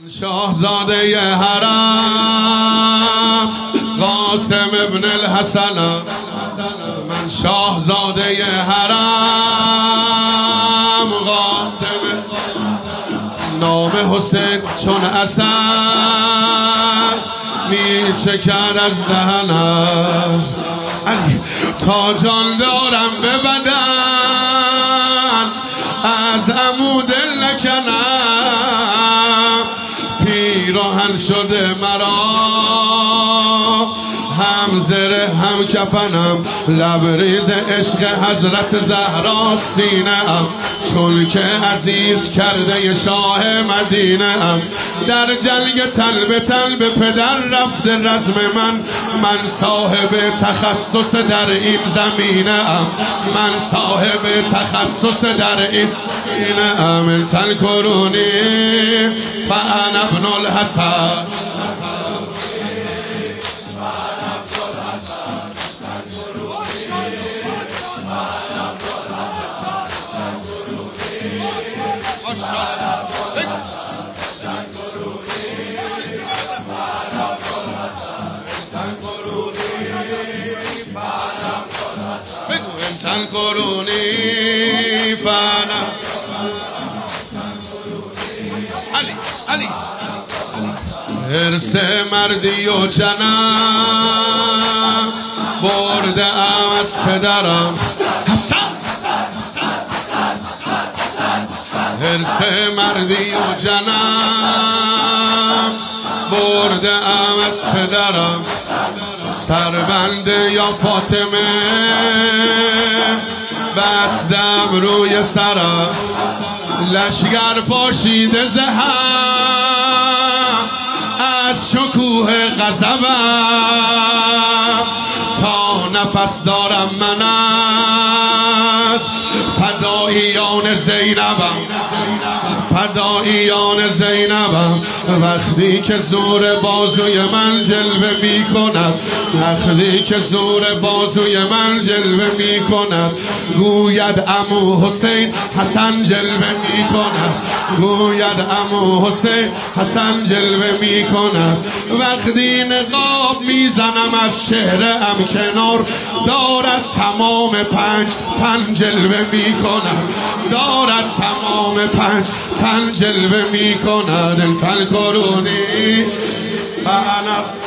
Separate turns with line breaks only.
شاهزاده حرم قاسم ابن الحسن، من شاهزاده حرم قاسم، نام حسین چون اثر می چکد از دهنم. علی تا جان دارم به بدن از عمو دل نکنم، پیراهن شده مرا هم زره هم کفنم، لبریز عشق حضرت زهرا سینه ام، چون که عزیز کرده شاه مدینه ام. در جنگ تل به تل به پدر رفته رزم من صاحب تخصص در این زمینه ام، من صاحب تخصص در این زمینه ام. تل کرونی فانا ابن الحسن، تن کرونی فانا علی علی حرص مردی و جنم برده ام از پدرم حسن، حرص مردی و جنم برده ام از پدرم. سربنده یا فاطمه بستم روی سرم، لشگر پاشیده زهم از شکوه غضبم، تا نفس دارم من از فداییان زینبم، فداییان زینبم. وقتی که زور بازوی من جلوه می کند، وقتی که زور بازوی من جلوه می کند، گوید عمو حسین حسن جلوه می کند، گوید عمو حسین حسن جلوه می کند. وقتی نقاب میزنم از چهره ام کنار، دارد تمام 5 تن جلوه می کند، دارد تمام 5 تن جلوه می کند. تل کرونی فانا